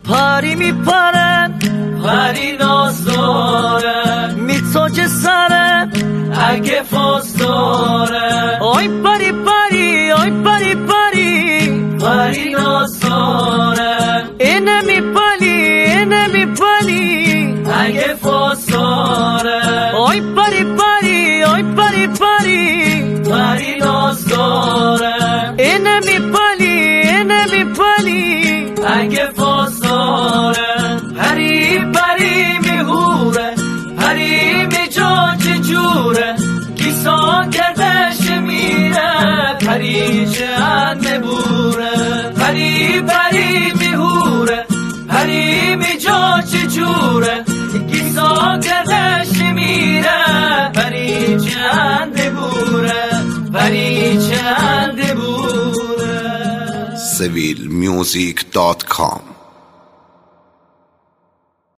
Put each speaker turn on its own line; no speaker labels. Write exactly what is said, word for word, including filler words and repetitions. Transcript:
پری میپره پری ناز داره میتاج سره اگه فاز داره آی پری پری آی پری پری پری ناز داره اینه میپالی اینه میپالی اگه فاز داره آی پری پری آی پری پری پری ناز داره اینه میپالی اینه میپالی اگه فاز داره پری پری میهوره پری میجا چجوره کیسان گردش میره پری چند نبوره پری پری میهوره پری میجا چجوره کیسان گردش میره پری چند نبوره پری چند نبوره
سویل میوزیک دات کام